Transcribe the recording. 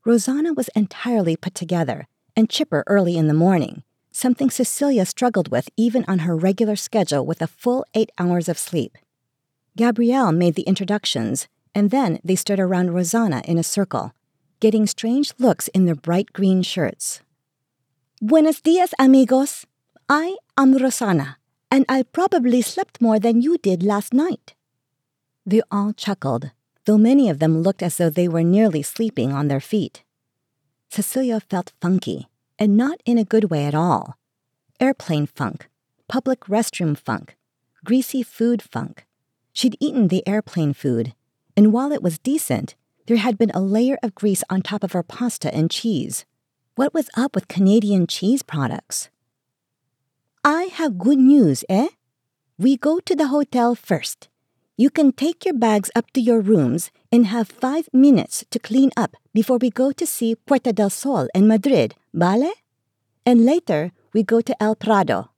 Rosanna was entirely put together and chipper early in the morning, something Cecilia struggled with even on her regular schedule with a full 8 hours of sleep. Gabrielle made the introductions, and then they stood around Rosanna in a circle, getting strange looks in their bright green shirts. Buenos dias, amigos. I am Rosanna, and I probably slept more than you did last night. They all chuckled, though many of them looked as though they were nearly sleeping on their feet. Cecilia felt funky, and not in a good way at all. Airplane funk, public restroom funk, greasy food funk. She'd eaten the airplane food, and while it was decent, there had been a layer of grease on top of her pasta and cheese. What was up with Canadian cheese products? I have good news, eh? We go to the hotel first. You can take your bags up to your rooms and have 5 minutes to clean up before we go to see Puerta del Sol and Madrid, vale? And later, we go to El Prado.